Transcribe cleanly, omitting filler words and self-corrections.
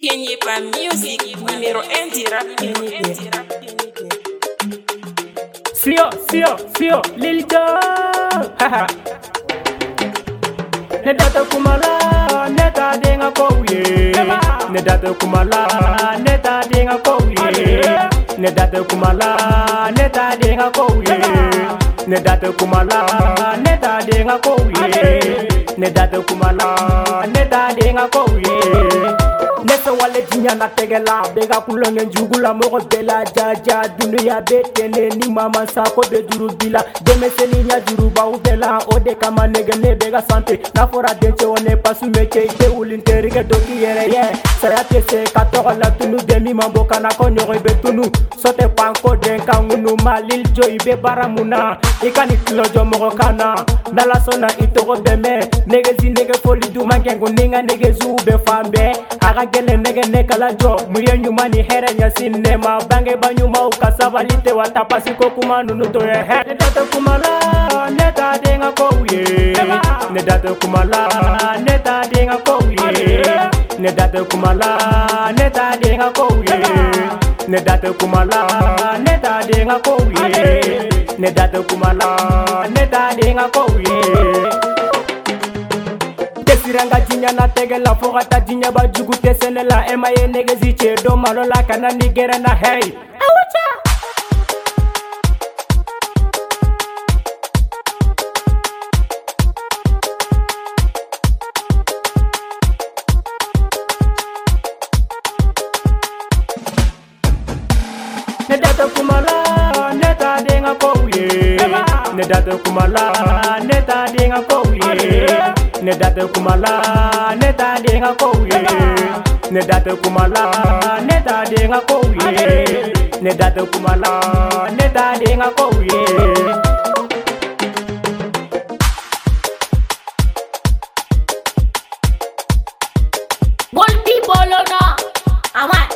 Kenye pa music, numéro 1 du rap. Sio, Lil Jon. Ne data kumala, neta denga kouye. Ne data kumala, neta denga kouye. Ne data kumala, neta denga kouye. Ne data kumala, neta denga kouye. Ne data kumala, neta denga kouye. Nese wale jinya na tegela bega kulonge njugula mogo bela jaja dunia betene ni mama sako be juru bila demese ni nya juru ba ubela ode kama nege ne bega sante na fora denche one pasu meche te ulinteri ke doki yere ye saya tese katoro la tunu demi mambo kana konyo be tunu sote panko den kangunu malil joy be baramuna ikani klojo mogo kana dala sona itoro beme nege zi nege foli du mangengo ninga nege zu be fambe aga gele nege nekala jo muye nyuma ni here nya sinema bange banyuma ukasabalite watapasi ko kuma nunu to ye he ne data kumala neta denga kouye ne data kumala neta denga kouye ne data kumala neta denga kouye ne data kumala neta denga kouye ne data kumala neta denga kouye Siranga jinya na tegela fogata jinya ba jugu tesenela emaye nege ziche do malola kana nigera na hey awacha ne data kumala neta denga kouye ne data kumala neta denga kouye ne data kumala neta denga kouye ne data kumala neta denga kouye ne data kumala neta denga kouye Gold people, no, I'm